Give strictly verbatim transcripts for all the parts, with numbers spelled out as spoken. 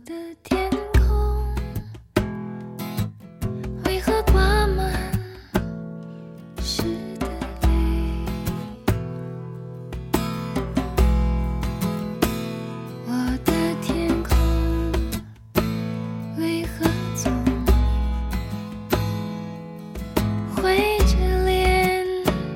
的天空为何挂满湿的泪？我的天空为何总灰着脸？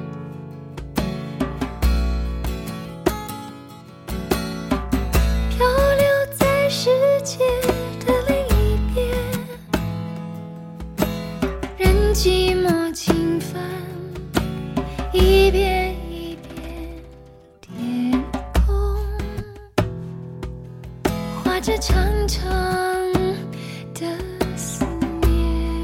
漂流在世界的另一边，任寂寞侵犯，一遍一遍天空画着长长的思念。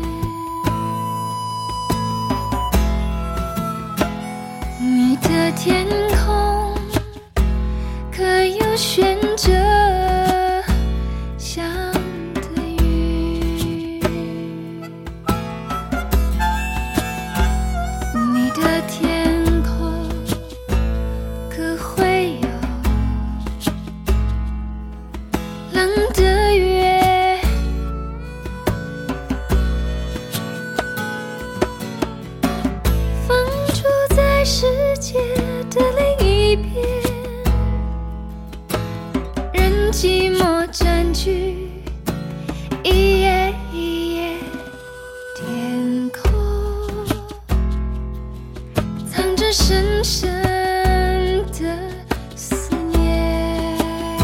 你的天空可有悬着想的雨？你的天空可会有冷的月？风住在世界的另一边，任寂寞占据一夜一夜天空，藏着深深的思念。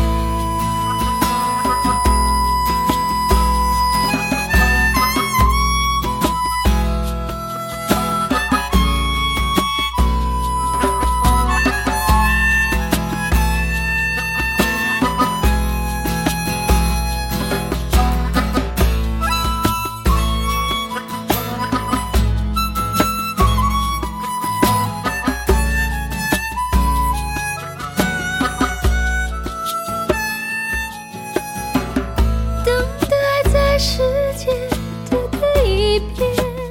等待在世界的另一边，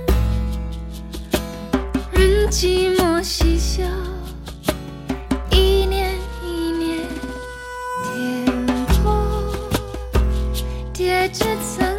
任寂寞嬉笑，一年一年天空叠着层